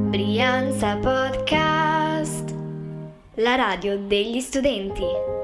Brianza Podcast, la radio degli studenti.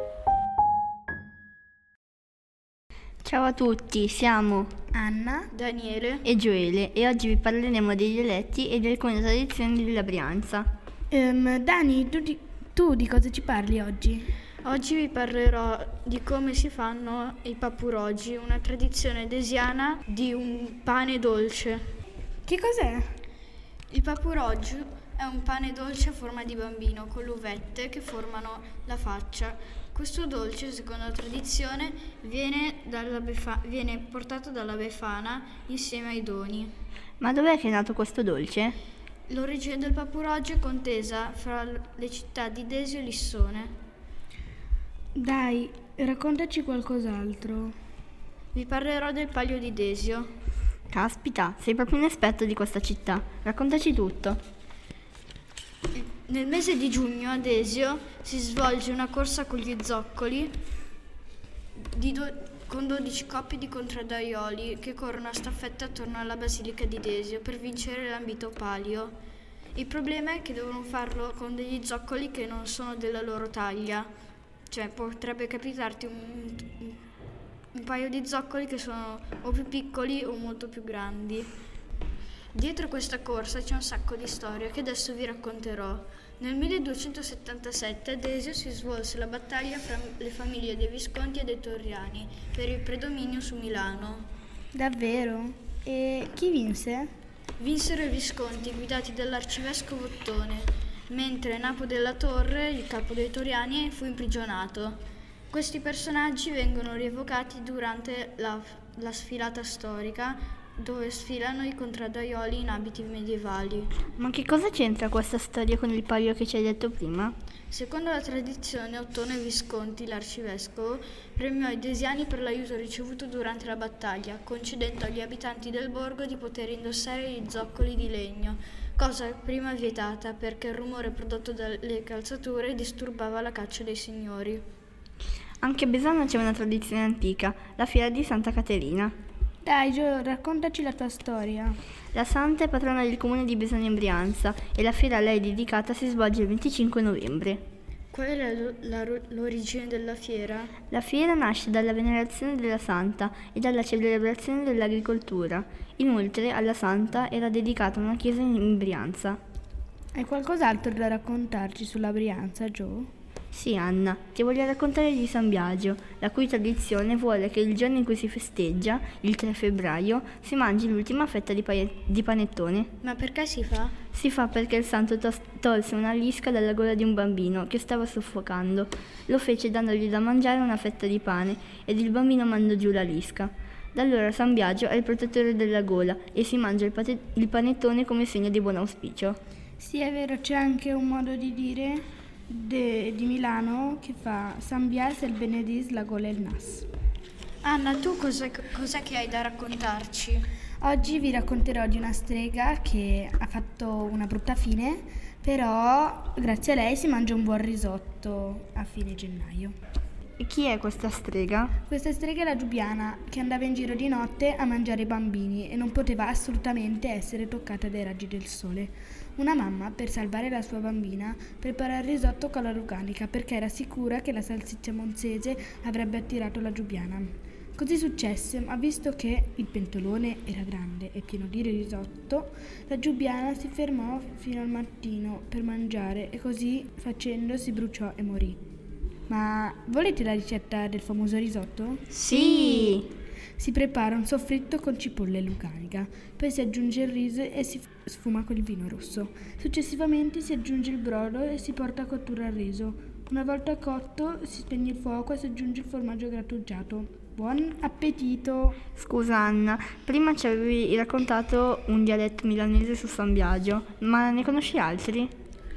Ciao a tutti, siamo Anna, Daniele e Gioele e oggi vi parleremo dei dialetti e di alcune tradizioni della Brianza. Dani, tu di cosa ci parli oggi? Oggi vi parlerò di come si fanno i pappurogi, una tradizione desiana di un pane dolce. Che cos'è? Il pappuroggio è un pane dolce a forma di bambino con le uvette che formano la faccia. Questo dolce, secondo la tradizione, viene portato dalla Befana insieme ai doni. Ma dov'è che è nato questo dolce? L'origine del pappuroggio è contesa fra le città di Desio e Lissone. Dai, raccontaci qualcos'altro. Vi parlerò del Palio di Desio. Caspita, sei proprio un esperto di questa città. Raccontaci tutto. Nel mese di giugno a Desio si svolge una corsa con gli zoccoli con 12 coppie di contraddaioli che corrono a staffetta attorno alla Basilica di Desio per vincere l'ambito palio. Il problema è che devono farlo con degli zoccoli che non sono della loro taglia, cioè potrebbe capitarti un paio di zoccoli che sono o più piccoli o molto più grandi. Dietro questa corsa c'è un sacco di storie che adesso vi racconterò. Nel 1277 a Desio si svolse la battaglia fra le famiglie dei Visconti e dei Torriani per il predominio su Milano. Davvero? E chi vinse? Vinsero i Visconti guidati dall'arcivescovo Ottone, mentre Napo della Torre, il capo dei Torriani, fu imprigionato. Questi personaggi vengono rievocati durante la sfilata storica, dove sfilano i contraddaioli in abiti medievali. Ma che cosa c'entra questa storia con il palio che ci hai detto prima? Secondo la tradizione, Ottone Visconti, l'arcivescovo, premiò i desiani per l'aiuto ricevuto durante la battaglia, concedendo agli abitanti del borgo di poter indossare gli zoccoli di legno, cosa prima vietata perché il rumore prodotto dalle calzature disturbava la caccia dei signori. Anche a Besana c'è una tradizione antica, la fiera di Santa Caterina. Dai Gio, raccontaci la tua storia. La santa è patrona del comune di Besana in Brianza e la fiera a lei dedicata si svolge il 25 novembre. Qual è l'origine della fiera? La fiera nasce dalla venerazione della santa e dalla celebrazione dell'agricoltura. Inoltre alla santa era dedicata una chiesa in Brianza. Hai qualcos'altro da raccontarci sulla Brianza, Gio? Sì, Anna, ti voglio raccontare di San Biagio, la cui tradizione vuole che il giorno in cui si festeggia, il 3 febbraio, si mangi l'ultima fetta di panettone. Ma perché si fa? Si fa perché il santo tolse una lisca dalla gola di un bambino che stava soffocando. Lo fece dandogli da mangiare una fetta di pane ed il bambino mandò giù la lisca. Da allora San Biagio è il protettore della gola e si mangia il panettone come segno di buon auspicio. Sì, è vero, c'è anche un modo di dire di Milano che fa San Bias el benedis la gola e il nas. Anna, tu cos'è che hai da raccontarci? Oggi vi racconterò di una strega che ha fatto una brutta fine, però grazie a lei si mangia un buon risotto a fine gennaio. E chi è questa strega? Questa strega è la Giubiana, che andava in giro di notte a mangiare i bambini e non poteva assolutamente essere toccata dai raggi del sole. Una mamma, per salvare la sua bambina, prepara il risotto con la lucanica perché era sicura che la salsiccia monzese avrebbe attirato la Giubiana. Così successe, ma visto che il pentolone era grande e pieno di risotto, la Giubiana si fermò fino al mattino per mangiare e così facendo si bruciò e morì. Ma volete la ricetta del famoso risotto? Sì! Si prepara un soffritto con cipolla e lucanica, poi si aggiunge il riso e si sfuma col vino rosso. Successivamente si aggiunge il brodo e si porta a cottura il riso. Una volta cotto si spegne il fuoco e si aggiunge il formaggio grattugiato. Buon appetito! Scusa Anna, prima ci avevi raccontato un dialetto milanese su San Biagio, ma ne conosci altri?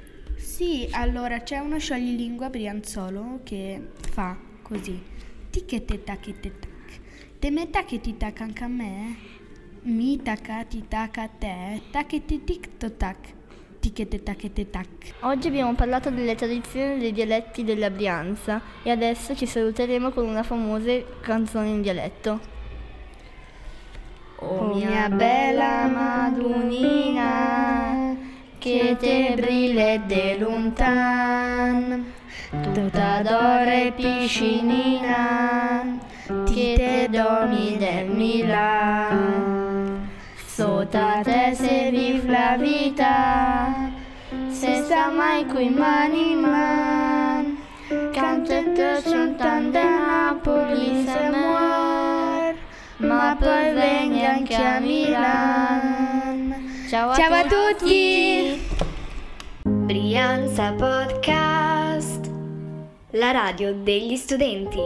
Sì, allora c'è uno scioglilingua brianzolo che fa così. Ticchette tacchette tac. Te me tacchetti tac anche a me? Mi taccati tac a te? Tacchetti tic to tac. Ticchette tacchette tac. Oggi abbiamo parlato delle tradizioni dei dialetti della Brianza e adesso ci saluteremo con una famosa canzone in dialetto. Oh mia bella Madunina, che te brille de lontan, tutta d'oro e piscinina, che te dormi del Milan. Sota te se vive la vita, se sta mai qui mani in man, cante te chuntan de Napoli se muor, ma poi vengi anche a Milan. Ciao a tutti! Brianza Podcast, la radio degli studenti.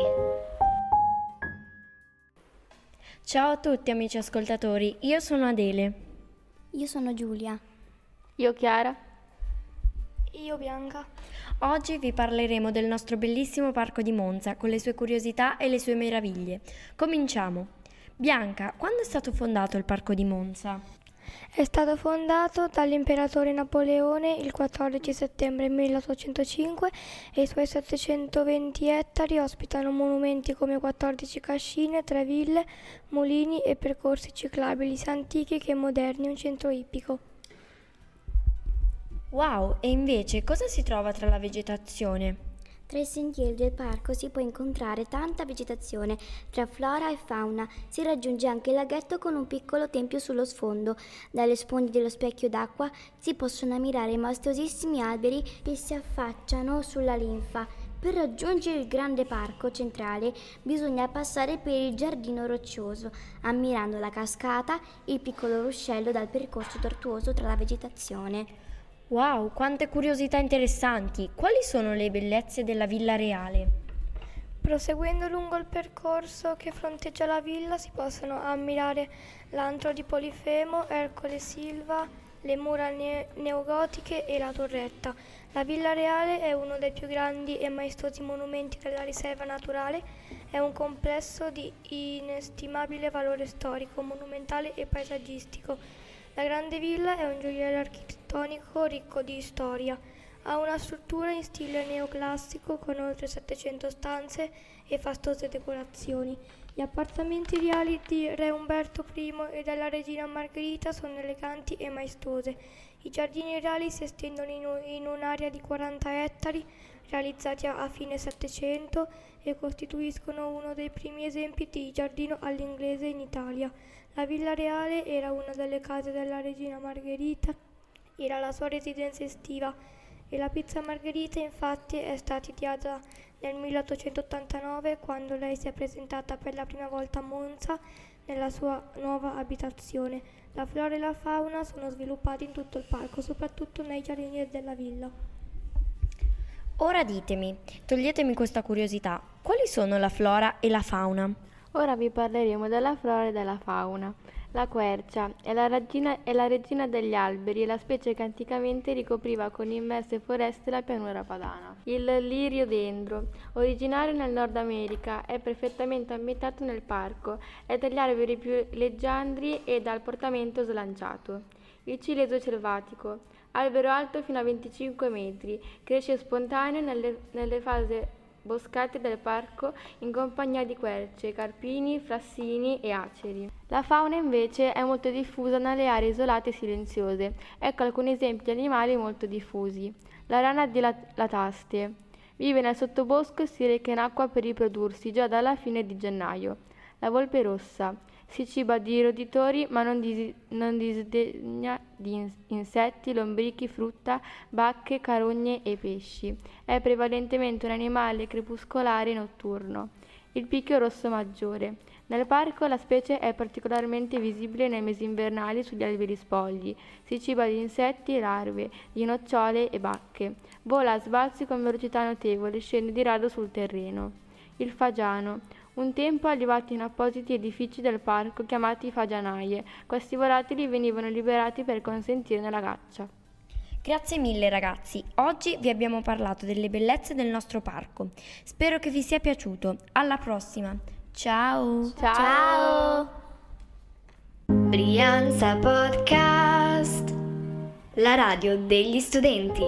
Ciao a tutti amici ascoltatori, io sono Adele. Io sono Giulia. Io Chiara. Io Bianca. Oggi vi parleremo del nostro bellissimo parco di Monza con le sue curiosità e le sue meraviglie. Cominciamo. Bianca, quando è stato fondato il parco di Monza? È stato fondato dall'imperatore Napoleone il 14 settembre 1805 e i suoi 720 ettari ospitano monumenti come 14 cascine, 3 ville, mulini e percorsi ciclabili sia antichi che moderni, un centro ippico. Wow, e invece cosa si trova tra la vegetazione? Tra i sentieri del parco si può incontrare tanta vegetazione, tra flora e fauna. Si raggiunge anche il laghetto con un piccolo tempio sullo sfondo. Dalle sponde dello specchio d'acqua si possono ammirare i maestosissimi alberi che si affacciano sulla linfa. Per raggiungere il grande parco centrale bisogna passare per il giardino roccioso, ammirando la cascata, il piccolo ruscello dal percorso tortuoso tra la vegetazione. Wow, quante curiosità interessanti! Quali sono le bellezze della Villa Reale? Proseguendo lungo il percorso che fronteggia la villa si possono ammirare l'antro di Polifemo, Ercole Silva, le mura neogotiche e la torretta. La Villa Reale è uno dei più grandi e maestosi monumenti della riserva naturale. È un complesso di inestimabile valore storico, monumentale e paesaggistico. La grande villa è un gioiello architettonico ricco di storia. Ha una struttura in stile neoclassico con oltre 700 stanze e fastose decorazioni. Gli appartamenti reali di Re Umberto I e della regina Margherita sono eleganti e maestose. I giardini reali si estendono in un'area di 40 ettari, realizzati a fine Settecento, e costituiscono uno dei primi esempi di giardino all'inglese in Italia. La Villa Reale era una delle case della regina Margherita, era la sua residenza estiva e la pizza Margherita infatti è stata ideata nel 1889 quando lei si è presentata per la prima volta a Monza nella sua nuova abitazione. La flora e la fauna sono sviluppati in tutto il parco, soprattutto nei giardini della villa. Ora ditemi, toglietemi questa curiosità, quali sono la flora e la fauna? Ora vi parleremo della flora e della fauna. La quercia è la regina degli alberi e la specie che anticamente ricopriva con immense foreste la pianura padana. Il liriodendro, originario nel Nord America, è perfettamente ambientato nel parco, è tra gli alberi più leggiadri e dal portamento slanciato. Il ciliegio selvatico, albero alto fino a 25 metri, cresce spontaneo nelle fasi boscate del parco in compagnia di querce, carpini, frassini e aceri. La fauna invece è molto diffusa nelle aree isolate e silenziose. Ecco alcuni esempi di animali molto diffusi. La rana di Lataste vive nel sottobosco e si reca in acqua per riprodursi già dalla fine di gennaio. La volpe rossa si ciba di roditori ma non disdegna di insetti, lombrichi, frutta, bacche, carogne e pesci. È prevalentemente un animale crepuscolare e notturno. Il picchio rosso maggiore. Nel parco la specie è particolarmente visibile nei mesi invernali sugli alberi spogli. Si ciba di insetti e larve, di nocciole e bacche. Vola a sbalzi con velocità notevole, scende di rado sul terreno. Il fagiano. Un tempo allevati in appositi edifici del parco chiamati fagianaie. Questi volatili venivano liberati per consentirne la caccia. Grazie mille ragazzi, oggi vi abbiamo parlato delle bellezze del nostro parco. Spero che vi sia piaciuto. Alla prossima. Ciao! Ciao! Brianza Podcast, la radio degli studenti.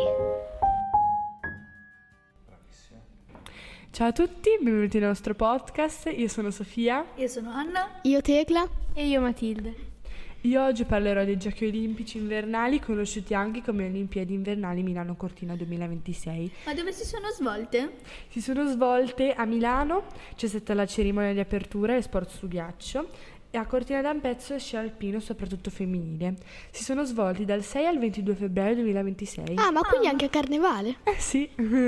Ciao a tutti, benvenuti nel nostro podcast. Io sono Sofia. Io sono Anna. Io Tecla. E io Matilde. Io oggi parlerò dei Giochi Olimpici invernali, conosciuti anche come Olimpiadi invernali Milano-Cortina 2026. Ma dove si sono svolte? Si sono svolte a Milano, c'è stata la cerimonia di apertura e sport su ghiaccio, e a Cortina d'Ampezzo sci alpino, soprattutto femminile. Si sono svolti dal 6 al 22 febbraio 2026. Ah, ma quindi anche a Carnevale? Sì.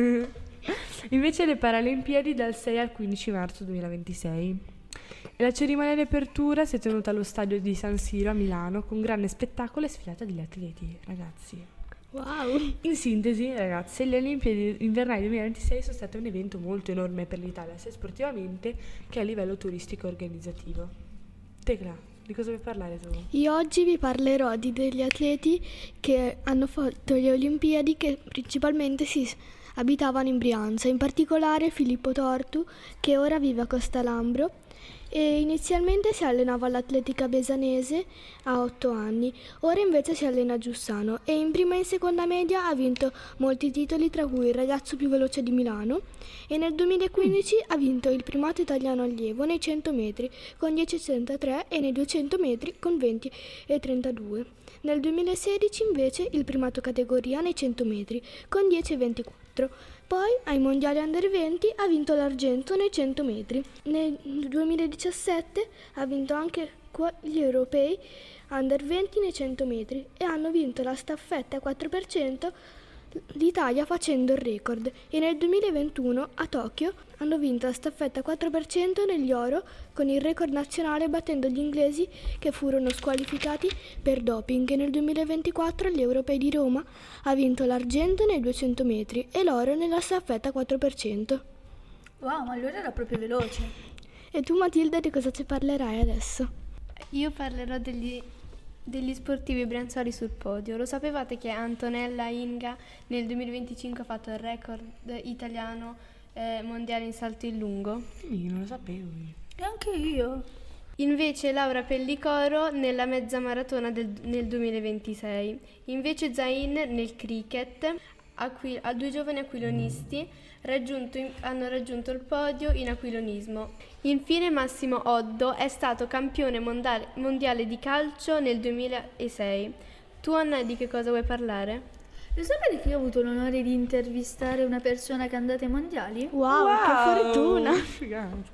Invece le Paralimpiadi dal 6 al 15 marzo 2026. E la cerimonia di apertura si è tenuta allo stadio di San Siro a Milano con grande spettacolo e sfilata degli atleti, ragazzi. Wow! In sintesi, ragazzi, le Olimpiadi invernali 2026 sono state un evento molto enorme per l'Italia, sia sportivamente che a livello turistico e organizzativo. Tecla, di cosa vuoi parlare tu? Io oggi vi parlerò di degli atleti che hanno fatto le Olimpiadi che principalmente si abitavano in Brianza, in particolare Filippo Tortu, che ora vive a Costalambro. E inizialmente si allenava all'Atletica Besanese a 8 anni, ora invece si allena a Giussano e in prima e in seconda media ha vinto molti titoli, tra cui il ragazzo più veloce di Milano, e nel 2015 ha vinto il primato italiano allievo nei 100 metri con 10,63 e nei 200 metri con 20,32. Nel 2016 invece il primato categoria nei 100 metri con 10,24. Poi ai mondiali under 20 ha vinto l'argento nei 100 metri. Nel 2017 ha vinto anche gli europei under 20 nei 100 metri e hanno vinto la staffetta 4% l'Italia facendo il record, e nel 2021 a Tokyo hanno vinto la staffetta 4% negli oro con il record nazionale, battendo gli inglesi che furono squalificati per doping, e nel 2024 agli europei di Roma ha vinto l'argento nei 200 metri e l'oro nella staffetta 4%. Wow, ma allora era proprio veloce. E tu, Matilde, di cosa ci parlerai adesso? Io parlerò degli sportivi brianzoli sul podio. Lo sapevate che Antonella Inga nel 2025 ha fatto il record italiano mondiale in salto in lungo? Io non lo sapevo. E anche io. Invece Laura Pellicoro nella mezza maratona nel 2026. Invece Zain nel cricket. A due giovani aquilonisti hanno raggiunto il podio in aquilonismo. Infine Massimo Oddo è stato campione mondiale di calcio nel 2006. Tu, Anna, di che cosa vuoi parlare? Lo sapete che io ho avuto l'onore di intervistare una persona che è andata ai mondiali? Wow, che fortuna! Figata.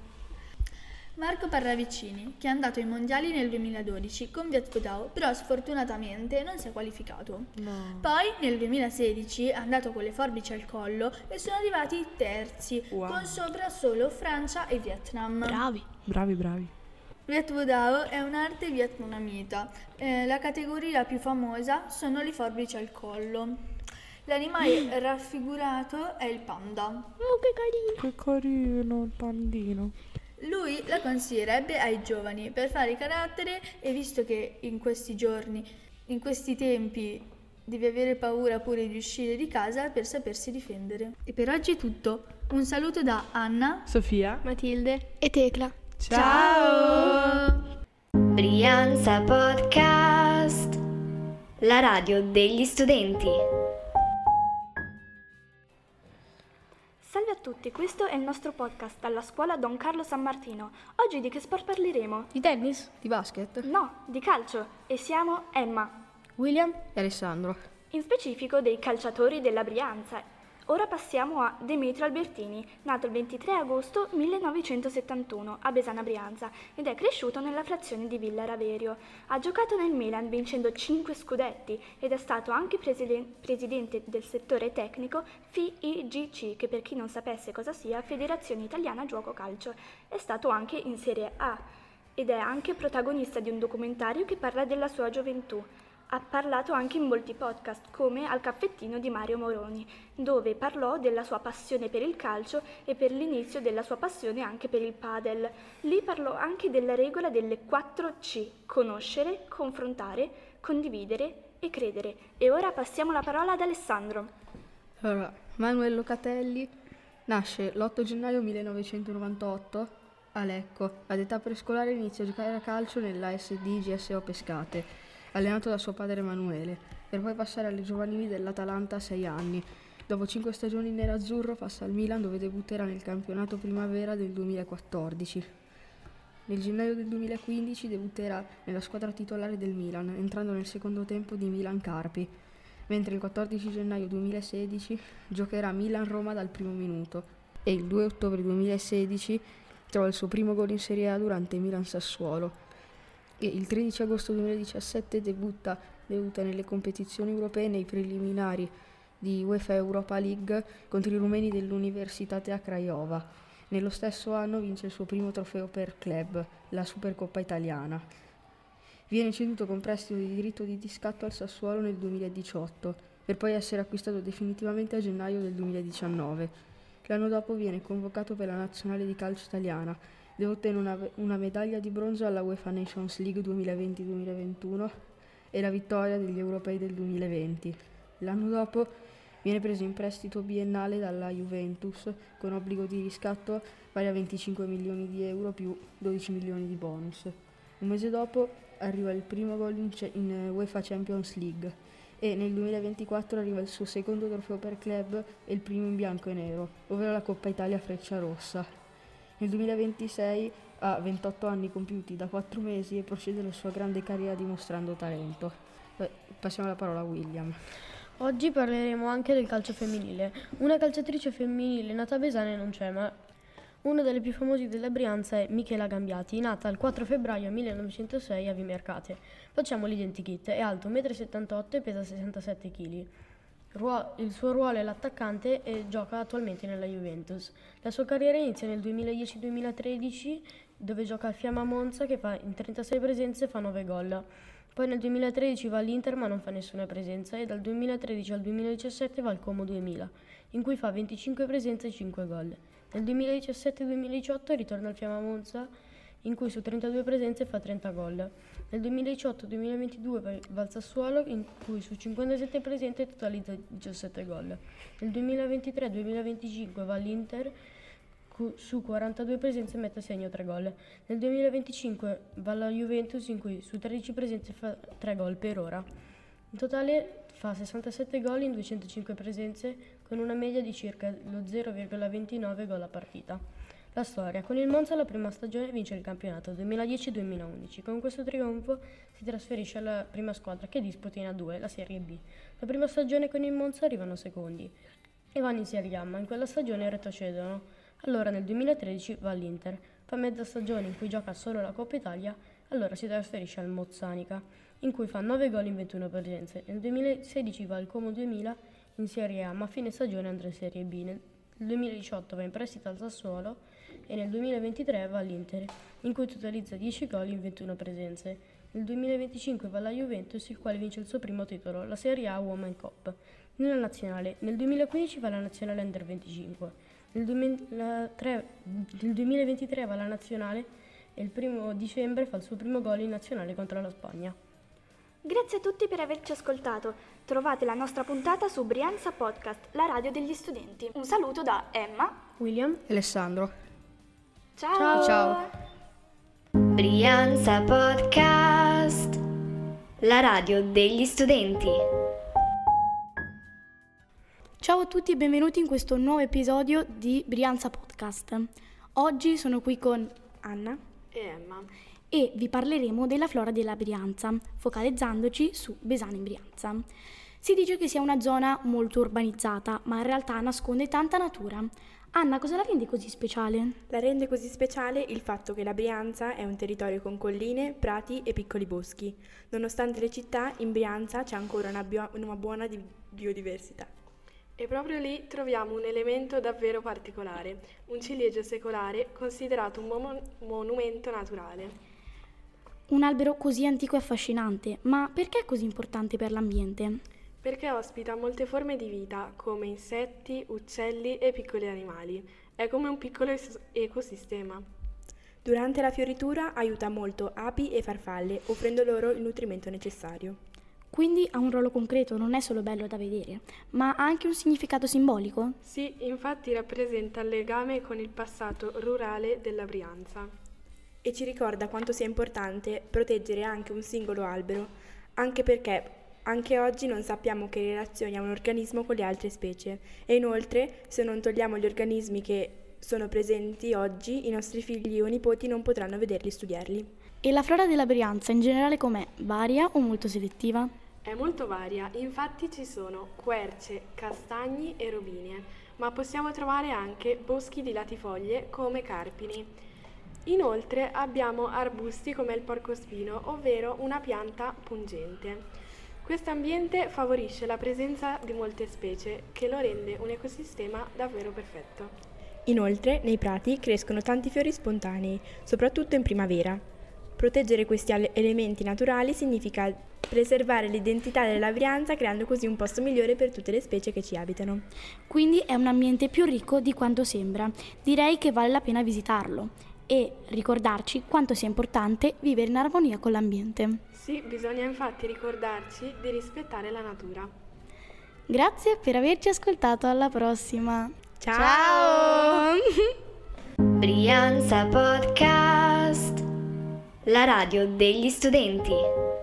Marco Parravicini, che è andato ai mondiali nel 2012 con Viet Vo Dao, però sfortunatamente non si è qualificato. No. Poi nel 2016 è andato con le forbici al collo e sono arrivati terzi, con sopra solo Francia e Vietnam. Bravi. Viet Vo Dao è un'arte vietnamita. La categoria più famosa sono le forbici al collo. L'animale raffigurato è il panda. Oh, che carino! Che carino il pandino. Lui la consiglierebbe ai giovani per fare carattere, e visto che in questi giorni, in questi tempi, devi avere paura pure di uscire di casa per sapersi difendere. E per oggi è tutto. Un saluto da Anna, Sofia, Matilde e Tecla. Ciao! Brianza Podcast, la radio degli studenti. Salve a tutti, questo è il nostro podcast dalla scuola Don Carlo San Martino. Oggi di che sport parleremo? Di tennis? Di basket? No, di calcio. E siamo Emma, William e Alessandro. in specifico dei calciatori della Brianza. Ora passiamo a Demetrio Albertini, nato il 23 agosto 1971 a Besana Brianza ed è cresciuto nella frazione di Villa Raverio. Ha giocato nel Milan vincendo 5 scudetti ed è stato anche presidente del settore tecnico FIGC, che per chi non sapesse cosa sia, Federazione Italiana Giuoco Calcio. È stato anche in Serie A ed è anche protagonista di un documentario che parla della sua gioventù. Ha parlato anche in molti podcast, come Al caffettino di Mario Moroni, dove parlò della sua passione per il calcio e per l'inizio della sua passione anche per il padel. Lì parlò anche della regola delle 4 C: conoscere, confrontare, condividere e credere. E ora passiamo la parola ad Alessandro. Allora, Manuel Locatelli nasce l'8 gennaio 1998 a Lecco. Ad età prescolare inizia a giocare a calcio nell'ASD GSO Pescate, allenato da suo padre Emanuele, per poi passare alle giovanili dell'Atalanta a 6 anni. Dopo 5 stagioni nerazzurro passa al Milan, dove debutterà nel campionato primavera del 2014. Nel gennaio del 2015 debutterà nella squadra titolare del Milan, entrando nel secondo tempo di Milan Carpi, mentre il 14 gennaio 2016 giocherà Milan-Roma dal primo minuto e il 2 ottobre 2016 trova il suo primo gol in Serie A durante Milan-Sassuolo e il 13 agosto 2017 debutta nelle competizioni europee nei preliminari di UEFA Europa League contro i rumeni dell'Universitatea Craiova. Nello stesso anno vince il suo primo trofeo per club, la Supercoppa italiana. Viene ceduto con prestito di diritto di riscatto al Sassuolo nel 2018, per poi essere acquistato definitivamente a gennaio del 2019. L'anno dopo viene convocato per la nazionale di calcio italiana, dove ottenne una medaglia di bronzo alla UEFA Nations League 2020-2021 e la vittoria degli europei del 2020. L'anno dopo viene preso in prestito biennale dalla Juventus con obbligo di riscatto pari a 25 milioni di euro più 12 milioni di bonus. Un mese dopo arriva il primo gol in UEFA Champions League e nel 2024 arriva il suo secondo trofeo per club e il primo in bianco e nero, ovvero la Coppa Italia Frecciarossa. Nel 2026 ha 28 anni compiuti da 4 mesi e procede la sua grande carriera dimostrando talento. Passiamo la parola a William. Oggi parleremo anche del calcio femminile. Una calciatrice femminile nata a Besane non c'è, ma una delle più famose della Brianza è Michela Gambiati, nata il 4 febbraio 1906 a Vimercate. Facciamo l'identikit, è alto 1,78 m e pesa 67 kg. Il suo ruolo è l'attaccante e gioca attualmente nella Juventus. La sua carriera inizia nel 2010-2013 dove gioca al Fiamma Monza che in 36 presenze fa 9 gol. Poi nel 2013 va all'Inter ma non fa nessuna presenza e dal 2013 al 2017 va al Como 2000 in cui fa 25 presenze e 5 gol. Nel 2017-2018 ritorna al Fiamma Monza in cui su 32 presenze fa 30 gol. Nel 2018-2022 va al Sassuolo in cui su 57 presenze totalizza 17 gol. Nel 2023-2025 va all'Inter su 42 presenze mette a segno 3 gol. Nel 2025 va alla Juventus in cui su 13 presenze fa 3 gol per ora. In totale fa 67 gol in 205 presenze con una media di circa lo 0,29 gol a partita. La storia. Con il Monza la prima stagione vince il campionato 2010-2011. Con questo trionfo si trasferisce alla prima squadra che disputa in A2, la Serie B. La prima stagione con il Monza arrivano secondi e vanno in Serie A, ma in quella stagione retrocedono. Allora nel 2013 va all'Inter, fa mezza stagione in cui gioca solo la Coppa Italia, allora si trasferisce al Mozzanica, in cui fa 9 gol in 21 presenze. Nel 2016 va al Como 2000 in Serie A, ma a fine stagione andrà in Serie B. Nel 2018 va in prestito al Sassuolo e nel 2023 va all'Inter, in cui totalizza 10 gol in 21 presenze. Nel 2025 va alla Juventus, il quale vince il suo primo titolo, la Serie A Women Cup. Nella nazionale, nel 2015 va alla nazionale Under 25. Nel 2023 va alla nazionale e il 1 dicembre fa il suo primo gol in nazionale contro la Spagna. Grazie a tutti per averci ascoltato. Trovate la nostra puntata su Brianza Podcast, la radio degli studenti. Un saluto da Emma, William e Alessandro. Ciao! Ciao! Brianza Podcast, la radio degli studenti. Ciao a tutti e benvenuti in questo nuovo episodio di Brianza Podcast. Oggi sono qui con Anna e Emma e vi parleremo della flora della Brianza, focalizzandoci su Besane in Brianza. Si dice che sia una zona molto urbanizzata, ma in realtà nasconde tanta natura. Anna, cosa la rende così speciale? La rende così speciale il fatto che la Brianza è un territorio con colline, prati e piccoli boschi. Nonostante le città, in Brianza c'è ancora una buona biodiversità. E proprio lì troviamo un elemento davvero particolare, un ciliegio secolare considerato un monumento naturale. Un albero così antico e affascinante, ma perché è così importante per l'ambiente? Perché ospita molte forme di vita, come insetti, uccelli e piccoli animali. È come un piccolo ecosistema. Durante la fioritura aiuta molto api e farfalle, offrendo loro il nutrimento necessario. Quindi ha un ruolo concreto, non è solo bello da vedere, ma ha anche un significato simbolico? Sì, infatti rappresenta il legame con il passato rurale della Brianza. E ci ricorda quanto sia importante proteggere anche un singolo albero, anche perché anche oggi non sappiamo che relazioni ha un organismo con le altre specie. E inoltre, se non togliamo gli organismi che sono presenti oggi, i nostri figli o nipoti non potranno vederli e studiarli. E la flora della Brianza in generale com'è? Varia o molto selettiva? È molto varia, infatti ci sono querce, castagni e robinie, ma possiamo trovare anche boschi di latifoglie come carpini. Inoltre abbiamo arbusti come il porcospino, ovvero una pianta pungente. Questo ambiente favorisce la presenza di molte specie, che lo rende un ecosistema davvero perfetto. Inoltre, nei prati crescono tanti fiori spontanei, soprattutto in primavera. Proteggere questi elementi naturali significa preservare l'identità della Brianza, creando così un posto migliore per tutte le specie che ci abitano. Quindi è un ambiente più ricco di quanto sembra. Direi che vale la pena visitarlo e ricordarci quanto sia importante vivere in armonia con l'ambiente. Sì, bisogna infatti ricordarci di rispettare la natura. Grazie per averci ascoltato, alla prossima. Ciao! Brianza Podcast, la radio degli studenti.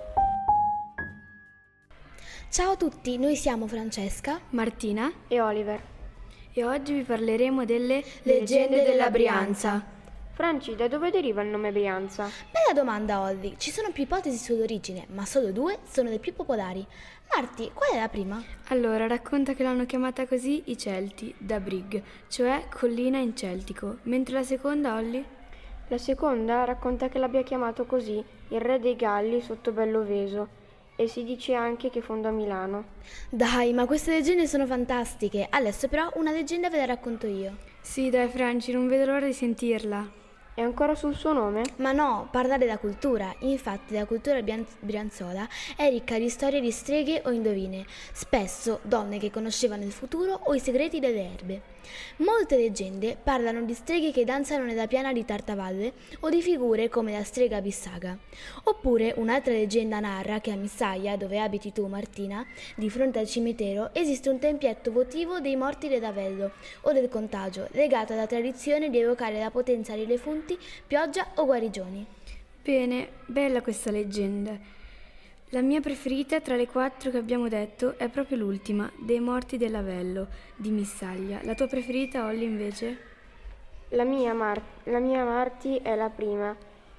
Ciao a tutti, noi siamo Francesca, Martina e Oliver e oggi vi parleremo delle leggende della Brianza. Franci, da dove deriva il nome Brianza? Bella domanda, Olli. Ci sono più ipotesi sull'origine, ma solo 2 sono le più popolari. Marti, qual è la prima? Allora, racconta che l'hanno chiamata così i Celti, da Brig, cioè collina in celtico, mentre la seconda, Olli? La seconda racconta che l'abbia chiamato così il re dei Galli sotto Belloveso, e si dice anche che fondò Milano. Dai, ma queste leggende sono fantastiche. Adesso però una leggenda ve la racconto io. Sì, dai Franci, non vedo l'ora di sentirla. È ancora sul suo nome? Ma no, parla della cultura. Infatti la cultura brianzola è ricca di storie di streghe o indovine, spesso donne che conoscevano il futuro o i segreti delle erbe. Molte leggende parlano di streghe che danzano nella piana di Tartavalle o di figure come la strega Bissaga. Oppure un'altra leggenda narra che a Missaia, dove abiti tu Martina, di fronte al cimitero, esiste un tempietto votivo dei morti dell'Avello o del contagio, legato alla tradizione di evocare la potenza di defunti, pioggia o guarigioni. Bene, bella questa leggenda. La mia preferita tra le 4 che abbiamo detto è proprio l'ultima, dei morti dell'Avello, di Missaglia. La tua preferita, Olli, invece? La mia Marti è la prima,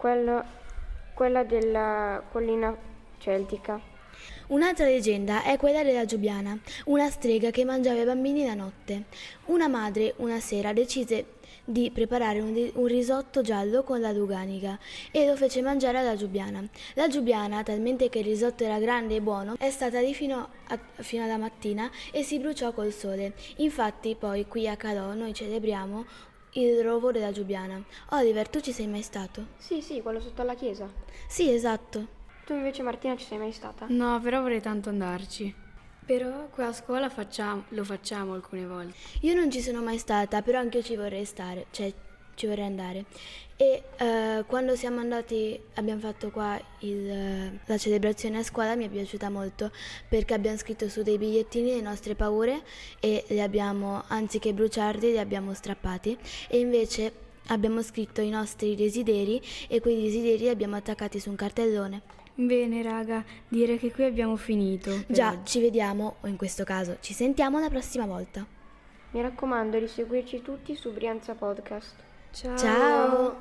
quella della collina celtica. Un'altra leggenda è quella della Giubiana, una strega che mangiava i bambini la notte. Una madre una sera decise di preparare un risotto giallo con la luganica e lo fece mangiare alla Giubiana. La Giubiana, talmente che il risotto era grande e buono, è stata lì fino alla mattina e si bruciò col sole. Infatti poi qui a Calò noi celebriamo il rovo della Giubiana. Oliver, tu ci sei mai stato? Sì, quello sotto alla chiesa. Sì, esatto. Tu invece Martina ci sei mai stata? No, però vorrei tanto andarci. Però qua a scuola lo facciamo alcune volte. Io non ci sono mai stata, però anche io ci vorrei stare, cioè ci vorrei andare. E quando siamo andati, abbiamo fatto qua la celebrazione a scuola, mi è piaciuta molto perché abbiamo scritto su dei bigliettini le nostre paure e le abbiamo, anziché bruciarli, li abbiamo strappati e invece abbiamo scritto i nostri desideri e quei desideri li abbiamo attaccati su un cartellone. Bene raga, direi che qui abbiamo finito. Già, oggi. Ci vediamo, o in questo caso ci sentiamo la prossima volta. Mi raccomando di seguirci tutti su Brianza Podcast. Ciao!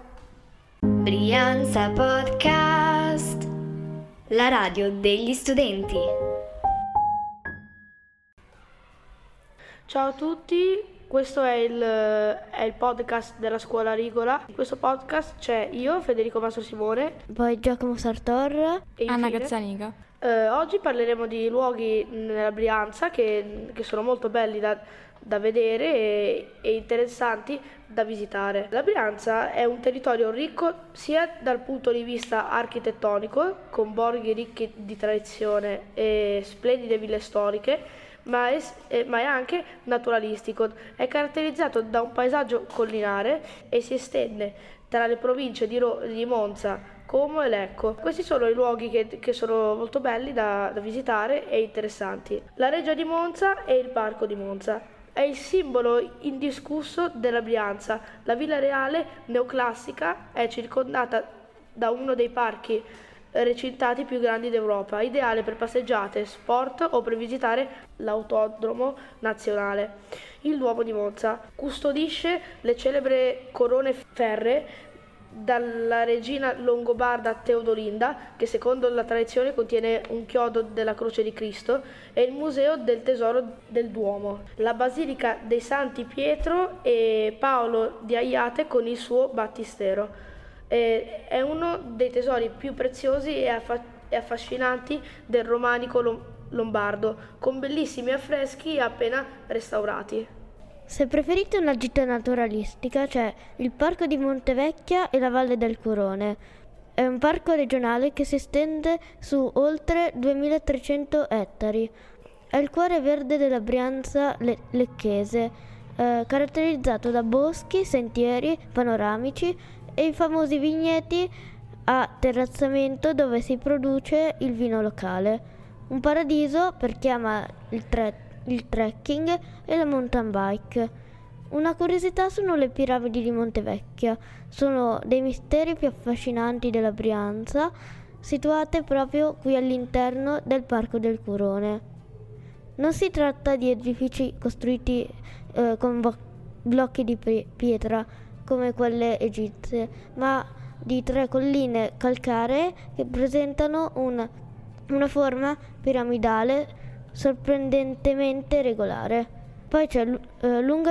Brianza Podcast, la radio degli studenti. Ciao a tutti, questo è il podcast della scuola Rigola. In questo podcast c'è io, Federico Mastro Simone, poi Giacomo Sartor e Anna Cazzanica. Oggi parleremo di luoghi nella Brianza che sono molto belli da vedere e interessanti da visitare. La Brianza è un territorio ricco sia dal punto di vista architettonico, con borghi ricchi di tradizione e splendide ville storiche, ma è anche naturalistico. È caratterizzato da un paesaggio collinare e si estende tra le province di Monza, Como e Lecco. Questi sono i luoghi che sono molto belli da visitare e interessanti. La Reggia di Monza e il Parco di Monza. È il simbolo indiscusso della Brianza. La Villa Reale neoclassica è circondata da uno dei parchi recintati più grandi d'Europa, ideale per passeggiate, sport o per visitare l'autodromo nazionale. Il Duomo di Monza custodisce le celebri corone ferree dalla regina longobarda Teodolinda, che secondo la tradizione contiene un chiodo della Croce di Cristo, e il Museo del Tesoro del Duomo, la Basilica dei Santi Pietro e Paolo di Aiate con il suo battistero. È uno dei tesori più preziosi e affascinanti del romanico lombardo, con bellissimi affreschi appena restaurati. Se preferite una gita naturalistica c'è il Parco di Montevecchia e la Valle del Curone. È un parco regionale che si estende su oltre 2300 ettari. È il cuore verde della Brianza lecchese, caratterizzato da boschi, sentieri panoramici e i famosi vigneti a terrazzamento dove si produce il vino locale. Un paradiso per chi ama il trekking e la mountain bike. Una curiosità sono le piramidi di Montevecchia. Sono dei misteri più affascinanti della Brianza, situate proprio qui all'interno del Parco del Curone. Non si tratta di edifici costruiti con blocchi di pietra come quelle egizie, ma di 3 colline calcaree che presentano una forma piramidale sorprendentemente regolare. Poi c'è lungo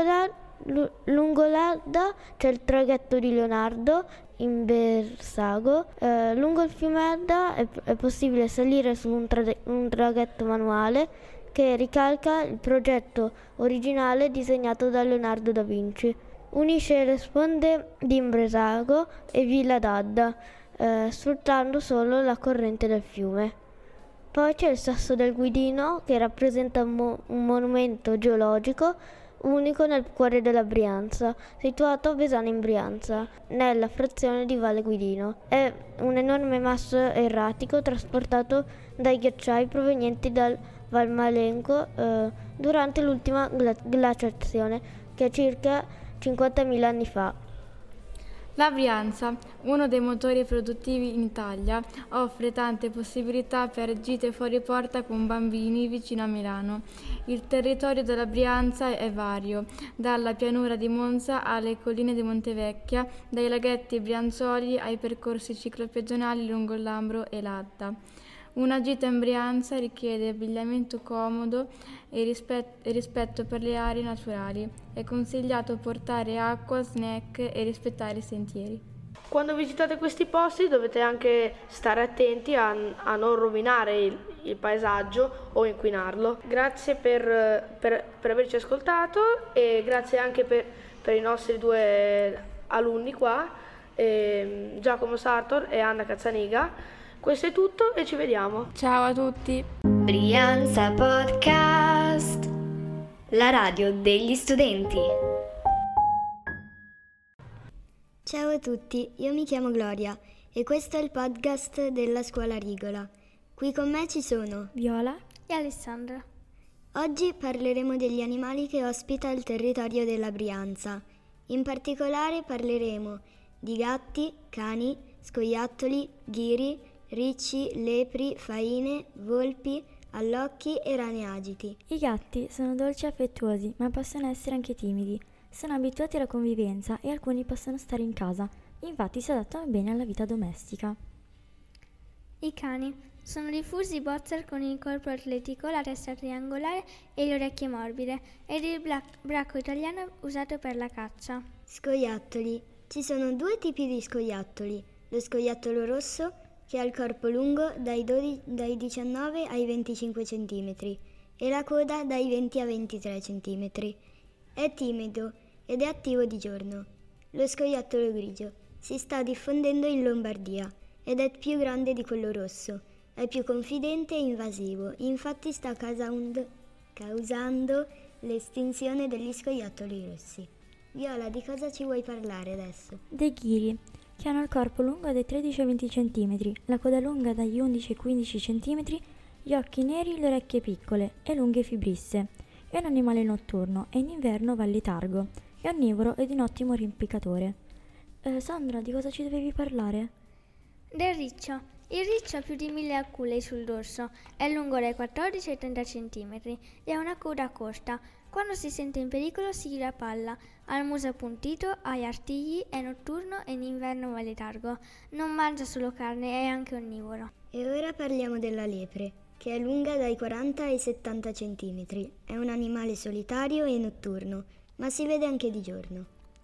l'Adda c'è il traghetto di Leonardo in Bersago. Lungo il fiume Adda è possibile salire su un traghetto manuale che ricalca il progetto originale disegnato da Leonardo da Vinci. Unisce le sponde di Imbresago e Villa d'Adda, sfruttando solo la corrente del fiume. Poi c'è il Sasso del Guidino, che rappresenta un monumento geologico unico nel cuore della Brianza, situato a Besana in Brianza, nella frazione di Valle Guidino. È un enorme masso erratico trasportato dai ghiacciai provenienti dal Val Malenco durante l'ultima glaciazione, che è circa 50.000 anni fa. La Brianza, uno dei motori produttivi in Italia, offre tante possibilità per gite fuori porta con bambini vicino a Milano. Il territorio della Brianza è vario, dalla pianura di Monza alle colline di Montevecchia, dai laghetti brianzoli ai percorsi ciclopedonali lungo il Lambro e l'Adda. Una gita in Brianza richiede abbigliamento comodo e rispetto per le aree naturali. È consigliato portare acqua, snack e rispettare i sentieri. Quando visitate questi posti dovete anche stare attenti a non rovinare il paesaggio o inquinarlo. Grazie per averci ascoltato e grazie anche per i nostri 2 alunni qua, Giacomo Sartor e Anna Cazzaniga. Questo è tutto e ci vediamo. Ciao a tutti. Brianza Podcast, la radio degli studenti. Ciao a tutti, io mi chiamo Gloria e questo è il podcast della scuola Rigola. Qui con me ci sono Viola e Alessandra. Oggi parleremo degli animali che ospita il territorio della Brianza. In particolare parleremo di gatti, cani, scoiattoli, ghiri, ricci, lepri, faine, volpi, allocchi e rane agiti. I gatti sono dolci e affettuosi, ma possono essere anche timidi. Sono abituati alla convivenza e alcuni possono stare in casa, infatti si adattano bene alla vita domestica. I cani sono diffusi boxer con il corpo atletico, la testa triangolare e le orecchie morbide ed il bracco italiano usato per la caccia. Scoiattoli. Ci sono 2 tipi di scoiattoli. Lo scoiattolo rosso, che ha il corpo lungo dai 19 ai 25 cm e la coda dai 20 a 23 cm. È timido ed è attivo di giorno. Lo scoiattolo grigio si sta diffondendo in Lombardia ed è più grande di quello rosso. È più confidente e invasivo, infatti sta causando l'estinzione degli scoiattoli rossi. Viola, di cosa ci vuoi parlare adesso? Dei ghiri, che hanno il corpo lungo dai 13 ai 20 cm, la coda lunga dagli 11 ai 15 cm, gli occhi neri, le orecchie piccole e lunghe fibrisse. È un animale notturno e in inverno va al letargo. È onnivoro ed un ottimo arrampicatore. Sandra, di cosa ci dovevi parlare? Del riccio, Il riccio ha più di 1000 aculei sul dorso, è lungo dai 14 ai 30 cm e ha una coda corta. Quando si sente in pericolo si rapalla, ha il muso appuntito, ha gli artigli, è notturno e in inverno va letargo. Non mangia solo carne, è anche onnivoro. E ora parliamo della lepre, che è lunga dai 40 ai 70 cm. È un animale solitario e notturno, ma si vede anche di giorno.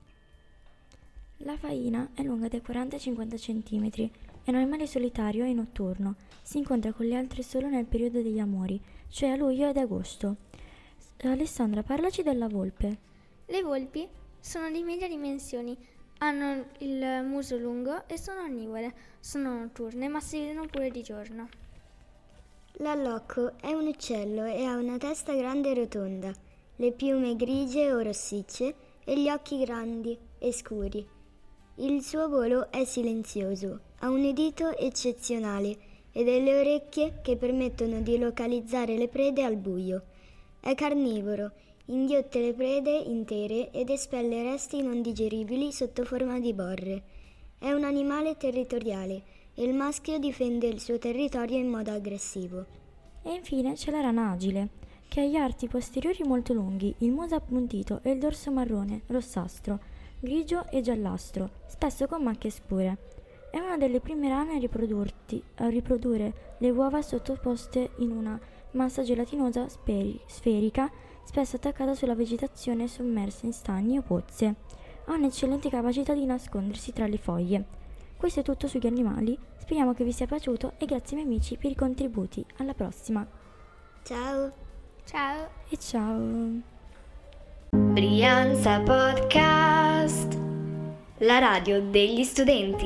La faina è lunga dai 40 ai 50 cm. È un animale solitario e notturno. Si incontra con le altre solo nel periodo degli amori, cioè a luglio ed agosto. Alessandra, parlaci della volpe. Le volpi sono di medie dimensioni, hanno il muso lungo e sono onnivore. Sono notturne, ma si vedono pure di giorno. L'allocco è un uccello e ha una testa grande e rotonda, le piume grigie o rossicce e gli occhi grandi e scuri. Il suo volo è silenzioso, ha un udito eccezionale e delle orecchie che permettono di localizzare le prede al buio. È carnivoro, inghiotte le prede intere ed espelle resti non digeribili sotto forma di borre. È un animale territoriale e il maschio difende il suo territorio in modo aggressivo. E infine c'è la rana agile, che ha gli arti posteriori molto lunghi, il muso appuntito e il dorso marrone, rossastro, grigio e giallastro, spesso con macchie scure. È una delle prime rane a riprodurre le uova sottoposte in una massa gelatinosa sferica, spesso attaccata sulla vegetazione sommersa in stagni o pozze. Ha un'eccellente capacità di nascondersi tra le foglie. Questo è tutto sugli animali, speriamo che vi sia piaciuto e grazie ai miei amici per i contributi. Alla prossima! Ciao! Ciao! E ciao! Brianza Podcast, la radio degli studenti.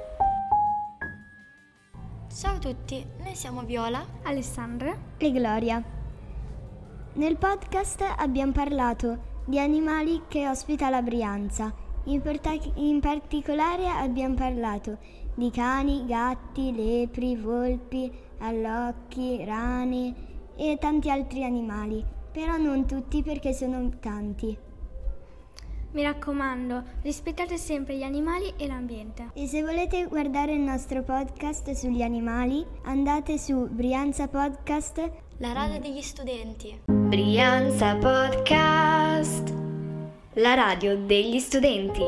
Ciao a tutti, noi siamo Viola, Alessandra e Gloria. Nel podcast abbiamo parlato di animali che ospita la Brianza. In particolare abbiamo parlato di cani, gatti, lepri, volpi, allocchi, rane e tanti altri animali, però non tutti perché sono tanti. Mi raccomando, rispettate sempre gli animali e l'ambiente. E se volete guardare il nostro podcast sugli animali, andate su Brianza Podcast, la radio degli studenti. Brianza Podcast, la radio degli studenti.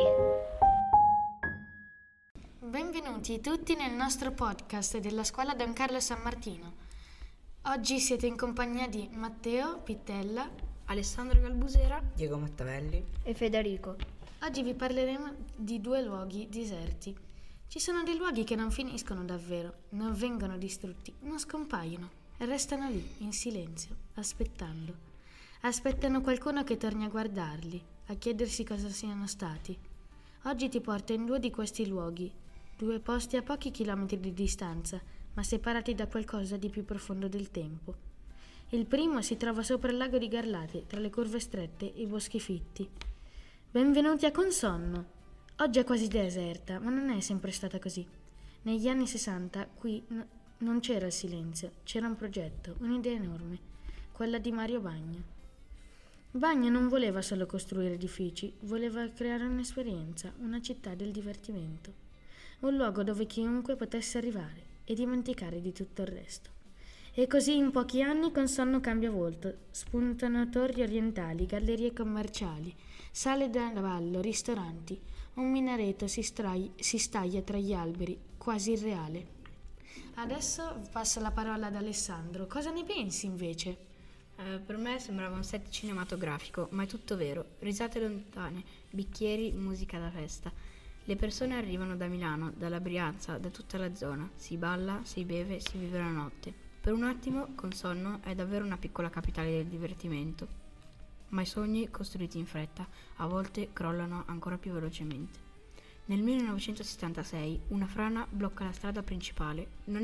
Benvenuti tutti nel nostro podcast della scuola Don Carlo San Martino. Oggi siete in compagnia di Matteo Pittella, Alessandro Galbusera, Diego Mattavelli e Federico. Oggi vi parleremo di 2 luoghi deserti. Ci sono dei luoghi che non finiscono davvero, non vengono distrutti, non scompaiono e restano lì, in silenzio, aspettando. Aspettano qualcuno che torni a guardarli, a chiedersi cosa siano stati. Oggi ti porto in 2 di questi luoghi, 2 posti a pochi chilometri di distanza, ma separati da qualcosa di più profondo del tempo. Il primo si trova sopra il lago di Garlate, tra le curve strette e i boschi fitti. Benvenuti a Consonno. Oggi è quasi deserta, ma non è sempre stata così. Negli anni 60 qui non c'era il silenzio, c'era un progetto, un'idea enorme, quella di Mario Bagno. Bagno non voleva solo costruire edifici, voleva creare un'esperienza, una città del divertimento, un luogo dove chiunque potesse arrivare e dimenticare di tutto il resto. E così in pochi anni Consonno cambia volto, spuntano torri orientali, gallerie commerciali, sale da ballo, ristoranti, un minareto si staglia tra gli alberi, quasi irreale. Adesso passo la parola ad Alessandro, cosa ne pensi invece? Per me sembrava un set cinematografico, ma è tutto vero, risate lontane, bicchieri, musica da festa. Le persone arrivano da Milano, dalla Brianza, da tutta la zona, si balla, si beve, si vive la notte. Per un attimo, Consonno è davvero una piccola capitale del divertimento, ma i sogni costruiti in fretta a volte crollano ancora più velocemente. Nel 1976 una frana blocca la strada principale. Non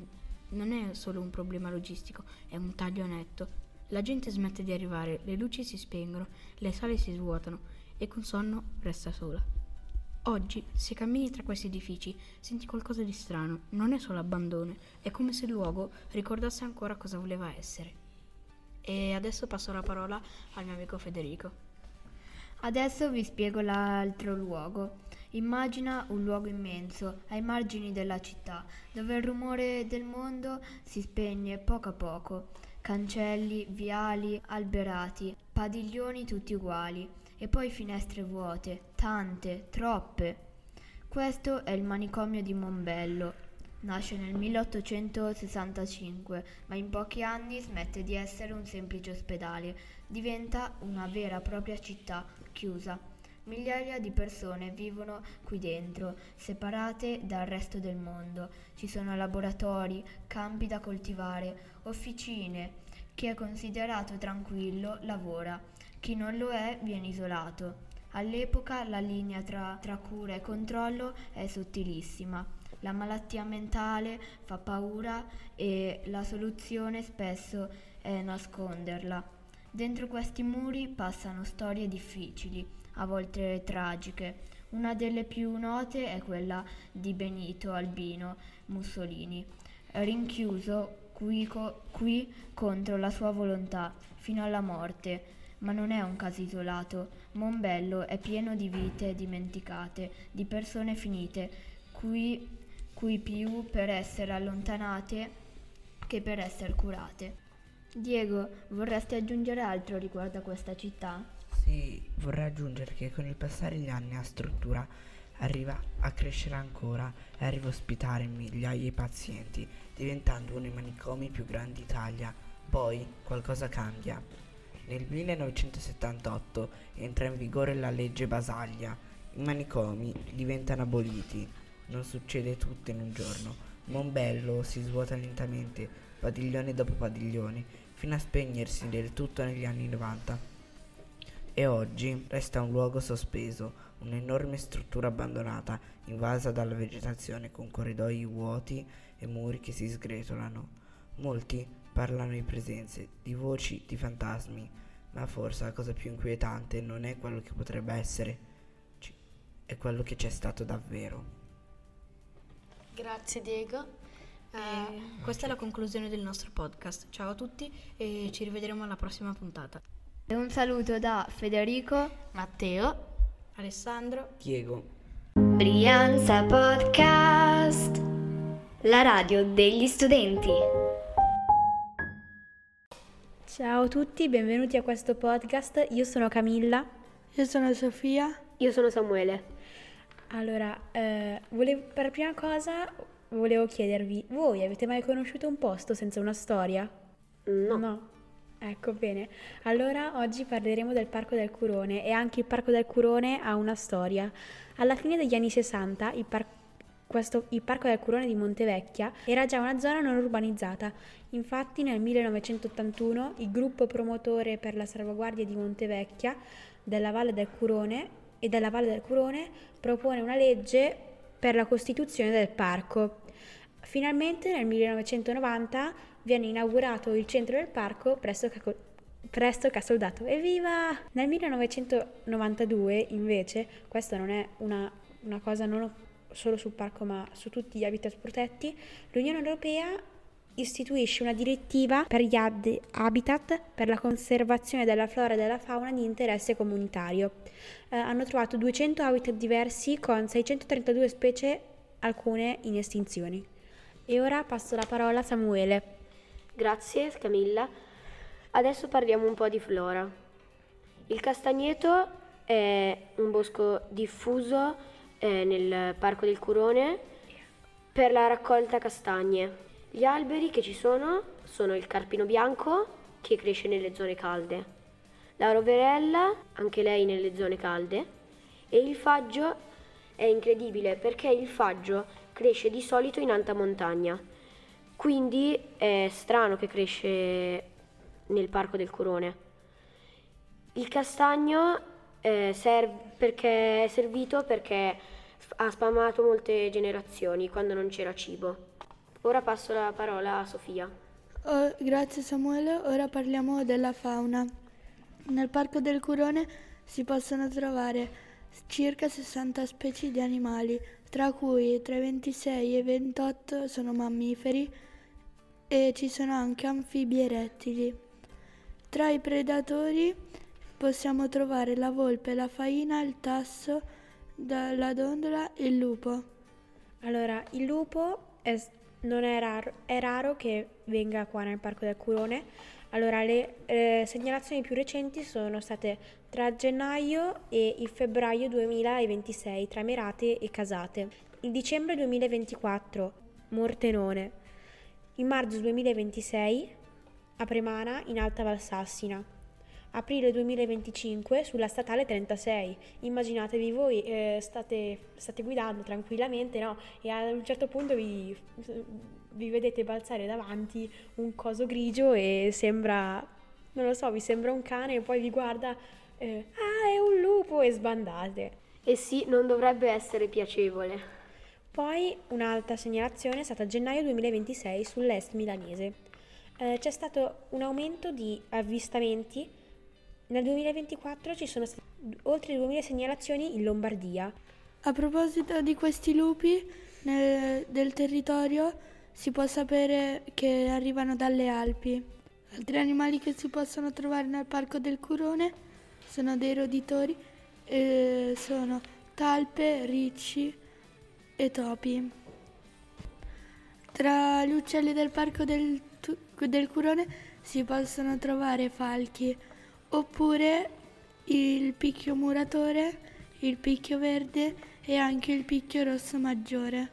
è solo un problema logistico, è un taglio netto. La gente smette di arrivare, le luci si spengono, le sale si svuotano e Consonno resta sola. Oggi, se cammini tra questi edifici, senti qualcosa di strano. Non è solo abbandono, è come se il luogo ricordasse ancora cosa voleva essere. E adesso passo la parola al mio amico Federico. Adesso vi spiego l'altro luogo. Immagina un luogo immenso, ai margini della città, dove il rumore del mondo si spegne poco a poco. Cancelli, viali, alberati, padiglioni tutti uguali e poi finestre vuote, tante, troppe. Questo è il manicomio di Mombello. Nasce nel 1865, ma in pochi anni smette di essere un semplice ospedale, diventa una vera e propria città chiusa. Migliaia di persone vivono qui dentro, separate dal resto del mondo. Ci sono laboratori, campi da coltivare, officine. Chi è considerato tranquillo lavora, chi non lo è viene isolato. All'epoca la linea tra cura e controllo è sottilissima. La malattia mentale fa paura e la soluzione spesso è nasconderla. Dentro questi muri passano storie difficili, a volte tragiche. Una delle più note è quella di Benito Albino Mussolini, rinchiuso qui contro la sua volontà fino alla morte. Ma non è un caso isolato. Mombello è pieno di vite dimenticate, di persone finite, qui più per essere allontanate che per essere curate. Diego, vorresti aggiungere altro riguardo a questa città? Sì, vorrei aggiungere che con il passare degli anni la struttura arriva a crescere ancora e arriva a ospitare migliaia di pazienti, diventando uno dei manicomi più grandi d'Italia. Poi qualcosa cambia. Nel 1978 entra in vigore la legge Basaglia. I manicomi diventano aboliti. Non succede tutto in un giorno. Mombello si svuota lentamente, padiglione dopo padiglione, fino a spegnersi del tutto negli anni 90. E oggi resta un luogo sospeso, un'enorme struttura abbandonata, invasa dalla vegetazione, con corridoi vuoti e muri che si sgretolano. Molti parlano di presenze, di voci, di fantasmi, ma forse la cosa più inquietante non è quello che potrebbe essere, è quello che c'è stato davvero. Grazie Diego. Questa è la conclusione del nostro podcast. Ciao a tutti e ci rivedremo alla prossima puntata. E un saluto da Federico, Matteo, Alessandro, Diego. Brianza Podcast, la radio degli studenti. Ciao a tutti, benvenuti a questo podcast. Io sono Camilla. Io sono Sofia. Io sono Samuele. Allora, per prima cosa volevo chiedervi, voi avete mai conosciuto un posto senza una storia? No. Ecco, bene. Allora oggi parleremo del Parco del Curone e anche il Parco del Curone ha una storia. Alla fine degli anni 60 il Parco del Curone di Montevecchia era già una zona non urbanizzata. Infatti nel 1981 il gruppo promotore per la salvaguardia di Montevecchia della Valle del Curone propone una legge per la costituzione del parco. Finalmente nel 1990 viene inaugurato il centro del parco presso Casoldato. Evviva! Nel 1992 invece, questa non è una cosa non solo sul parco ma su tutti gli habitat protetti, l'Unione Europea istituisce una direttiva per gli habitat per la conservazione della flora e della fauna di interesse comunitario. Hanno trovato 200 habitat diversi con 632 specie, alcune in estinzione. E ora passo la parola a Samuele. Grazie Camilla. Adesso parliamo un po' di flora. Il castagneto è un bosco diffuso nel Parco del Curone per la raccolta castagne. Gli alberi che ci sono il carpino bianco, che cresce nelle zone calde, la roverella, anche lei nelle zone calde, e il faggio è incredibile perché il faggio cresce di solito in alta montagna, quindi è strano che cresce nel Parco del Curone. Il castagno è servito perché ha spamato molte generazioni quando non c'era cibo. Ora passo la parola a Sofia. Grazie Samuele, ora parliamo della fauna. Nel Parco del Curone si possono trovare circa 60 specie di animali, tra cui tra i 26 e i 28 sono mammiferi e ci sono anche anfibi e rettili. Tra i predatori possiamo trovare la volpe, la faina, il tasso, la dondola e il lupo. Allora, il lupo non è raro, è raro che venga qua nel Parco del Curone. Allora, le segnalazioni più recenti sono state tra gennaio e il febbraio 2026, tra Merate e Casate. Il dicembre 2024, Mortenone. Il marzo 2026, a Premana, in Alta Valsassina. Aprile 2025 sulla statale 36. Immaginatevi voi, state guidando tranquillamente, no? E a un certo punto vi vedete balzare davanti un coso grigio e sembra, non lo so, vi sembra un cane e poi vi guarda, è un lupo, e sbandate. E sì, non dovrebbe essere piacevole. Poi un'altra segnalazione è stata a gennaio 2026 sull'est milanese. C'è stato un aumento di avvistamenti. Nel 2024 ci sono state oltre 2000 segnalazioni in Lombardia. A proposito di questi lupi del territorio, si può sapere che arrivano dalle Alpi. Altri animali che si possono trovare nel Parco del Curone sono dei roditori, sono talpe, ricci e topi. Tra gli uccelli del Parco del Curone si possono trovare falchi, oppure il picchio muratore, il picchio verde e anche il picchio rosso maggiore.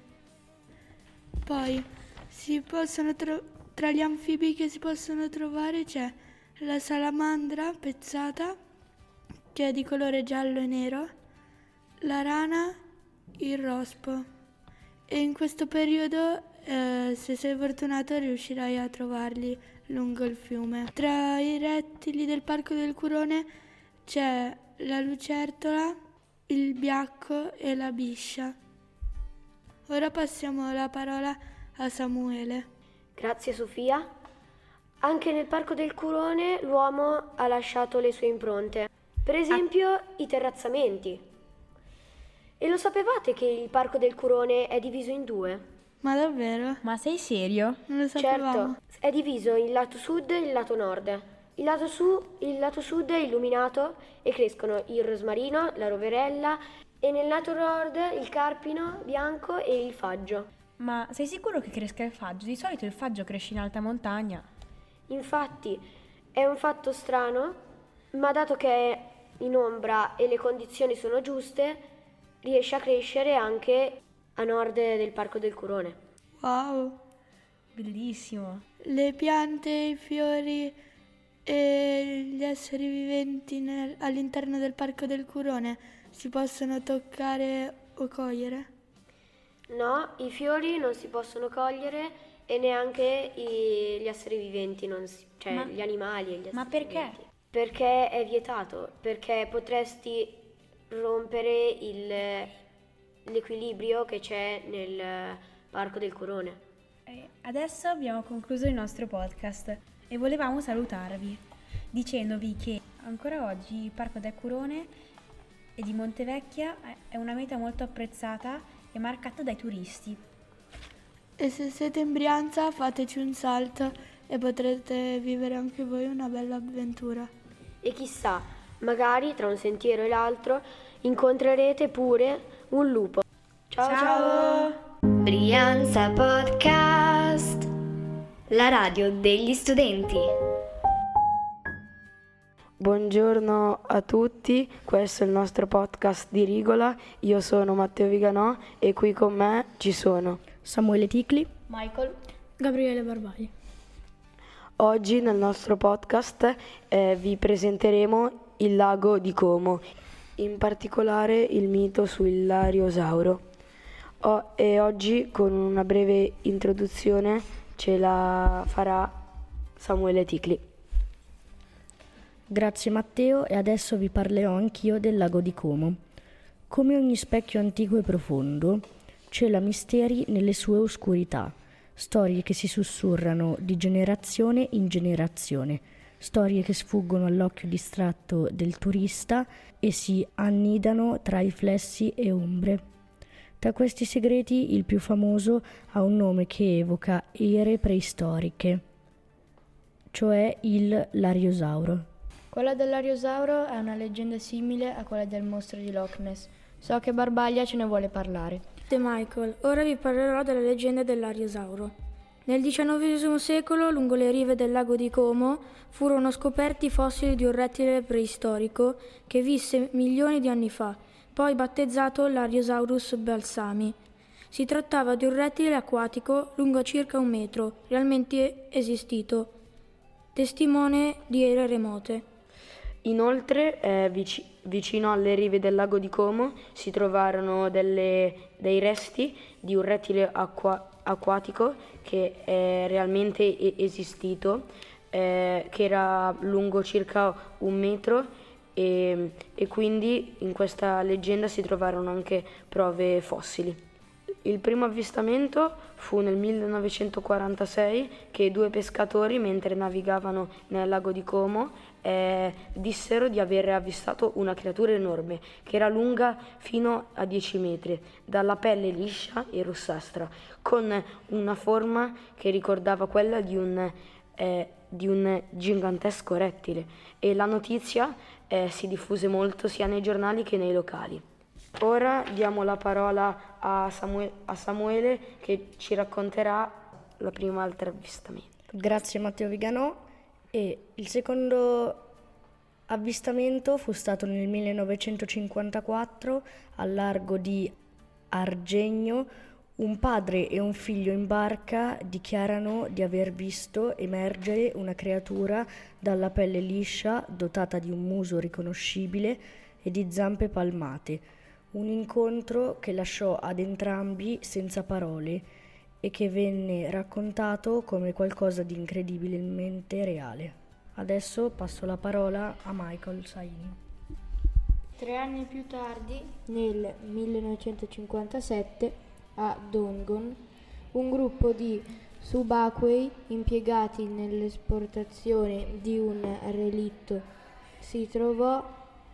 Poi si possono tra gli anfibi che si possono trovare c'è la salamandra pezzata, che è di colore giallo e nero, la rana, il rospo. E in questo periodo, se sei fortunato, riuscirai a trovarli lungo il fiume. Tra i rettili del Parco del Curone c'è la lucertola, il biacco e la biscia. Ora passiamo la parola a Samuele. Grazie Sofia. Anche nel Parco del Curone l'uomo ha lasciato le sue impronte, per esempio i terrazzamenti. E lo sapevate che il Parco del Curone è diviso in due? Ma davvero? Ma sei serio? Non lo sapevamo. Certo, è diviso in lato sud e il lato nord. Il lato sud è illuminato e crescono il rosmarino, la roverella e nel lato nord il carpino bianco e il faggio. Ma sei sicuro che cresca il faggio? Di solito il faggio cresce in alta montagna. Infatti, è un fatto strano, ma dato che è in ombra e le condizioni sono giuste, riesce a crescere anche a nord del Parco del Curone. Wow! Bellissimo! Le piante, i fiori e gli esseri viventi all'interno del Parco del Curone si possono toccare o cogliere? No, i fiori non si possono cogliere e neanche gli esseri viventi, gli animali e gli esseri Ma perché? viventi. Perché è vietato, perché potresti rompere l'equilibrio che c'è nel Parco del Curone. Adesso abbiamo concluso il nostro podcast e volevamo salutarvi dicendovi che ancora oggi il Parco del Curone e di Montevecchia è una meta molto apprezzata e marcata dai turisti. E se siete in Brianza, fateci un salto e potrete vivere anche voi una bella avventura. E chissà, magari tra un sentiero e l'altro incontrerete pure un lupo. Ciao! Brianza Podcast, la radio degli studenti. Buongiorno a tutti, questo è il nostro podcast di Rigola. Io sono Matteo Viganò e qui con me ci sono Samuele Ticli, Michael, Gabriele Barbagli. Oggi nel nostro podcast vi presenteremo il lago di Como, in particolare il mito sul lariosauro. E oggi con una breve introduzione ce la farà Samuele Ticli. Grazie Matteo, e adesso vi parlerò anch'io del lago di Como. Come ogni specchio antico e profondo, cela misteri nelle sue oscurità, storie che si sussurrano di generazione in generazione, storie che sfuggono all'occhio distratto del turista e si annidano tra riflessi e ombre. Tra questi segreti il più famoso ha un nome che evoca ere preistoriche, cioè il lariosauro. Quella dell'Ariosauro è una leggenda simile a quella del mostro di Loch Ness. So che Barbaglia ce ne vuole parlare. Michael, ora vi parlerò della leggenda dell'Ariosauro. Nel XIX secolo, lungo le rive del lago di Como, furono scoperti fossili di un rettile preistorico che visse milioni di anni fa, poi battezzato l'Ariosaurus balsami. Si trattava di un rettile acquatico lungo circa 1 metro, realmente esistito, testimone di ere remote. Inoltre, vicino alle rive del lago di Como si trovarono dei resti di un rettile acquatico che è realmente esistito, che era lungo circa 1 metro e quindi in questa leggenda si trovarono anche prove fossili. Il primo avvistamento fu nel 1946 che 2 pescatori, mentre navigavano nel lago di Como, dissero di aver avvistato una creatura enorme che era lunga fino a 10 metri, dalla pelle liscia e rossastra, con una forma che ricordava quella di un gigantesco rettile, e la notizia si diffuse molto sia nei giornali che nei locali. Ora diamo la parola a Samuele che ci racconterà la prima altro avvistamento. Grazie Matteo Viganò. E il secondo avvistamento fu stato nel 1954 al largo di Argegno. Un padre e un figlio in barca dichiarano di aver visto emergere una creatura dalla pelle liscia, dotata di un muso riconoscibile e di zampe palmate. Un incontro che lasciò ad entrambi senza parole e che venne raccontato come qualcosa di incredibilmente reale. Adesso passo la parola a Michael Saini. 3 anni più tardi, nel 1957, a Dongon, un gruppo di subacquei impiegati nell'esportazione di un relitto si trovò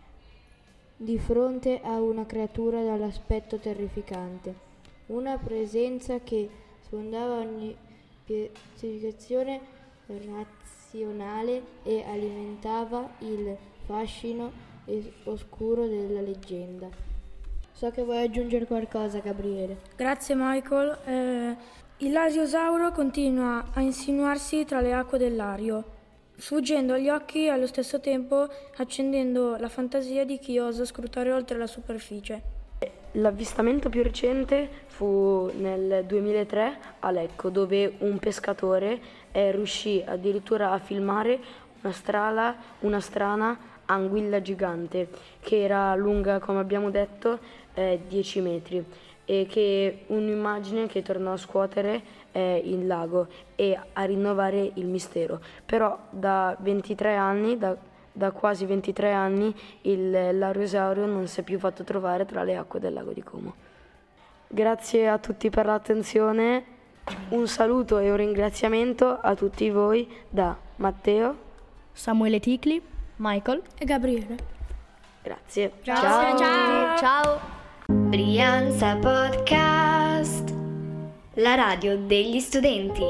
di fronte a una creatura dall'aspetto terrificante, una presenza che sfondava ogni specificazione razionale e alimentava il fascino oscuro della leggenda. So che vuoi aggiungere qualcosa, Gabriele. Grazie Michael. Il Ariosauro continua a insinuarsi tra le acque del Lario, sfuggendo agli occhi e allo stesso tempo accendendo la fantasia di chi osa scrutare oltre la superficie. L'avvistamento più recente fu nel 2003 a Lecco, dove un pescatore riuscì addirittura a filmare una strana anguilla gigante che era lunga, come abbiamo detto, 10 metri, e che un'immagine che tornò a scuotere il lago e a rinnovare il mistero. Però da quasi 23 anni l'Ariosauro non si è più fatto trovare tra le acque del lago di Como. Grazie a tutti per l'attenzione, un saluto e un ringraziamento a tutti voi da Matteo, Samuele Ticli, Michael e Gabriele. Grazie. Ciao. Brianza Podcast, la radio degli studenti.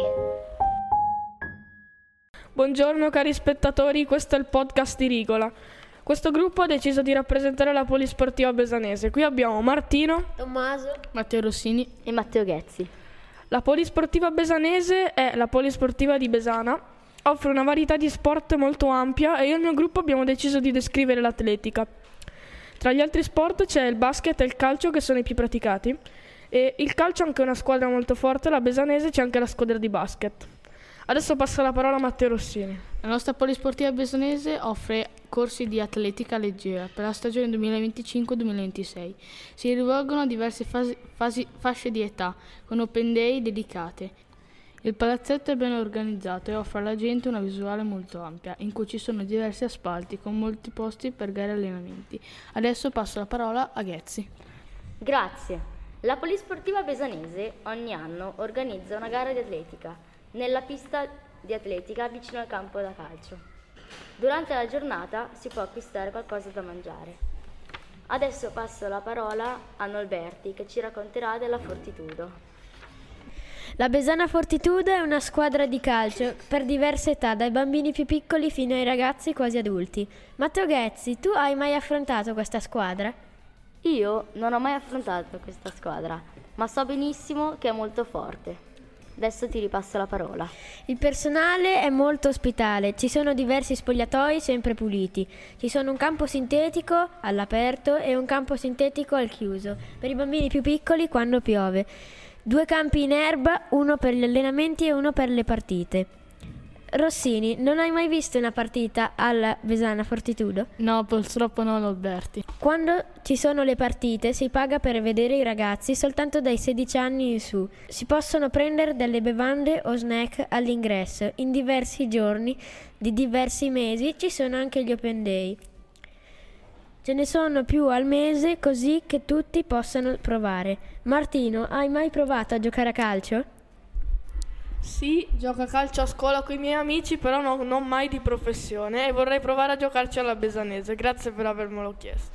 Buongiorno cari spettatori, questo è il podcast di Rigola. Questo gruppo ha deciso di rappresentare la Polisportiva Besanese. Qui abbiamo Martino, Tommaso, Matteo Rossini e Matteo Ghezzi. La Polisportiva Besanese è la Polisportiva di Besana, offre una varietà di sport molto ampia e io e il mio gruppo abbiamo deciso di descrivere l'atletica. Tra gli altri sport c'è il basket e il calcio, che sono i più praticati, e il calcio ha anche una squadra molto forte, la Besanese, c'è anche la squadra di basket. Adesso passo la parola a Matteo Rossini. La nostra Polisportiva Besanese offre corsi di atletica leggera per la stagione 2025-2026. Si rivolgono a diverse fasce di età, con open day dedicate. Il palazzetto è ben organizzato e offre alla gente una visuale molto ampia, in cui ci sono diversi spalti con molti posti per gare e allenamenti. Adesso passo la parola a Ghezzi. Grazie. La Polisportiva Besanese ogni anno organizza una gara di atletica nella pista di atletica vicino al campo da calcio. Durante la giornata si può acquistare qualcosa da mangiare. Adesso passo la parola a Nolberti, che ci racconterà della Fortitudo. La Besana Fortitudo è una squadra di calcio per diverse età, dai bambini più piccoli fino ai ragazzi quasi adulti. Matteo Ghezzi, tu hai mai affrontato questa squadra? Io non ho mai affrontato questa squadra, ma so benissimo che è molto forte. Adesso ti ripasso la parola. Il personale è molto ospitale, ci sono diversi spogliatoi sempre puliti, ci sono un campo sintetico all'aperto e un campo sintetico al chiuso, per i bambini più piccoli quando piove. 2 campi in erba, uno per gli allenamenti e uno per le partite. Rossini, non hai mai visto una partita alla Besana Fortitudo? No, purtroppo non, Alberti. Quando ci sono le partite si paga per vedere i ragazzi soltanto dai 16 anni in su. Si possono prendere delle bevande o snack all'ingresso. In diversi giorni di diversi mesi ci sono anche gli open day. Ce ne sono più al mese così che tutti possano provare. Martino, hai mai provato a giocare a calcio? Sì, gioco a calcio a scuola con i miei amici, però non mai di professione e vorrei provare a giocarci alla Besanese. Grazie per avermelo chiesto.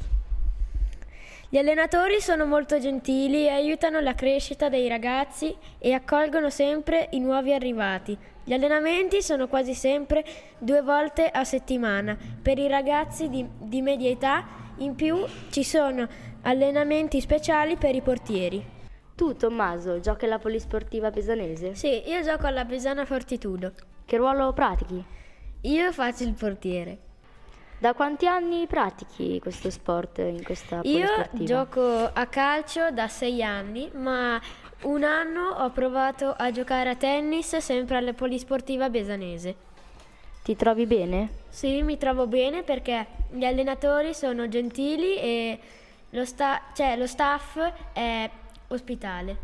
Gli allenatori sono molto gentili e aiutano la crescita dei ragazzi e accolgono sempre i nuovi arrivati. Gli allenamenti sono quasi sempre 2 volte a settimana per i ragazzi di media età, in più ci sono allenamenti speciali per i portieri. Tu, Tommaso, giochi alla Polisportiva Besanese? Sì, io gioco alla Besana Fortitudo. Che ruolo pratichi? Io faccio il portiere. Da quanti anni pratichi questo sport in questa Polisportiva? Io gioco a calcio da 6 anni, ma un anno ho provato a giocare a tennis sempre alla Polisportiva Besanese. Ti trovi bene? Sì, mi trovo bene perché gli allenatori sono gentili e lo staff è ospitale.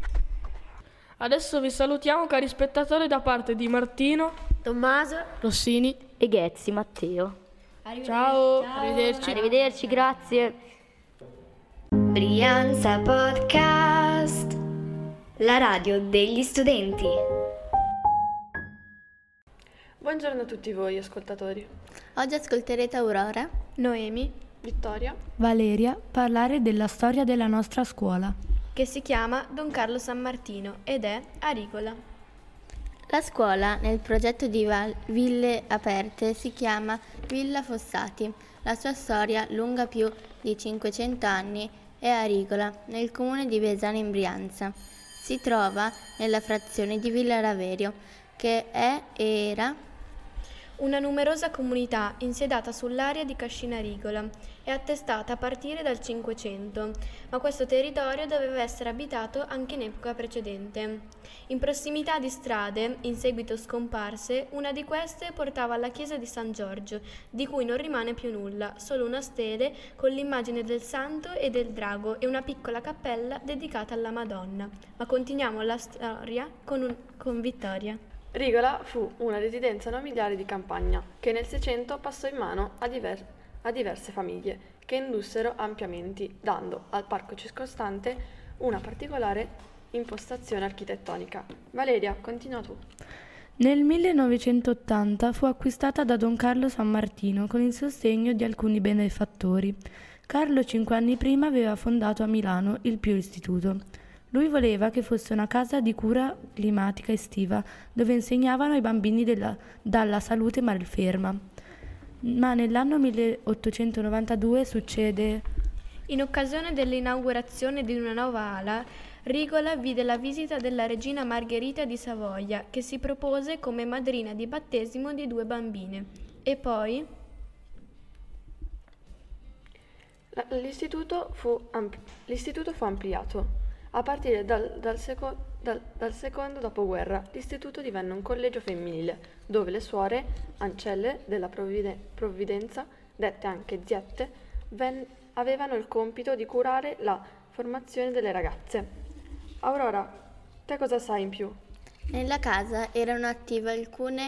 Adesso vi salutiamo cari spettatori da parte di Martino, Tommaso, Rossini e Ghezzi Matteo. Ciao. Arrivederci, grazie. Brianza Podcast, la radio degli studenti. Buongiorno a tutti voi ascoltatori. Oggi ascolterete Aurora, Noemi, Vittoria, Valeria parlare della storia della nostra scuola, che si chiama Don Carlo San Martino ed è Aricola. La scuola nel progetto di Ville Aperte si chiama Villa Fossati. La sua storia, lunga più di 500 anni, è a Aricola, nel comune di Besana in Brianza. Si trova nella frazione di Villa Raverio, che è e era una numerosa comunità insediata sull'area di Cascina Aricola e attestata a partire dal 500, ma questo territorio doveva essere abitato anche in epoca precedente. In prossimità di strade, in seguito scomparse, una di queste portava alla chiesa di San Giorgio, di cui non rimane più nulla, solo una stele con l'immagine del santo e del drago e una piccola cappella dedicata alla Madonna. Ma continuiamo la storia con Vittoria. Rigola fu una residenza nobiliare di campagna che nel 600 passò in mano a diverse famiglie che indussero ampliamenti, dando al parco circostante una particolare impostazione architettonica. Valeria, continua tu. Nel 1980 fu acquistata da Don Carlo San Martino con il sostegno di alcuni benefattori. Carlo 5 anni prima aveva fondato a Milano il Pio Istituto. Lui voleva che fosse una casa di cura climatica estiva, dove insegnavano ai bambini dalla salute malferma. Ma nell'anno 1892 succede. In occasione dell'inaugurazione di una nuova ala, Rigola vide la visita della regina Margherita di Savoia, che si propose come madrina di battesimo di 2 bambine. E poi l'istituto fu ampliato. A partire dal secondo dopoguerra, l'istituto divenne un collegio femminile, dove le suore, ancelle della provvidenza, dette anche ziette, avevano il compito di curare la formazione delle ragazze. Aurora, te cosa sai in più? Nella casa erano attive alcune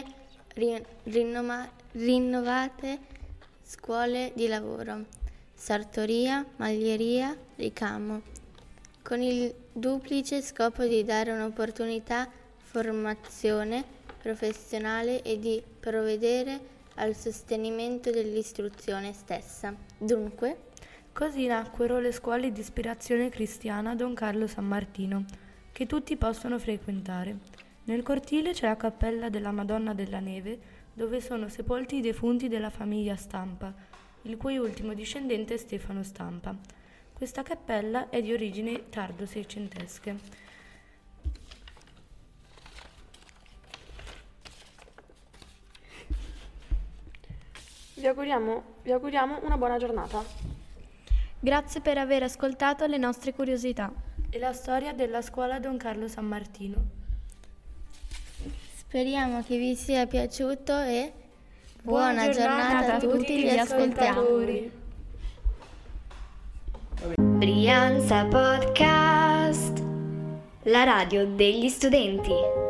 rinnovate scuole di lavoro, sartoria, maglieria, ricamo, con il duplice scopo di dare un'opportunità formazione professionale e di provvedere al sostenimento dell'istruzione stessa. Dunque, così nacquero le scuole di ispirazione cristiana Don Carlo San Martino. che tutti possono frequentare. Nel cortile c'è la cappella della Madonna della Neve, dove sono sepolti i defunti della famiglia Stampa, il cui ultimo discendente è Stefano Stampa. Questa cappella è di origini tardo-seicentesche. Vi auguriamo una buona giornata. Grazie per aver ascoltato le nostre curiosità e la storia della scuola Don Carlo San Martino. Speriamo che vi sia piaciuto e buona giornata a tutti gli ascoltatori. Brianza Podcast, la radio degli studenti.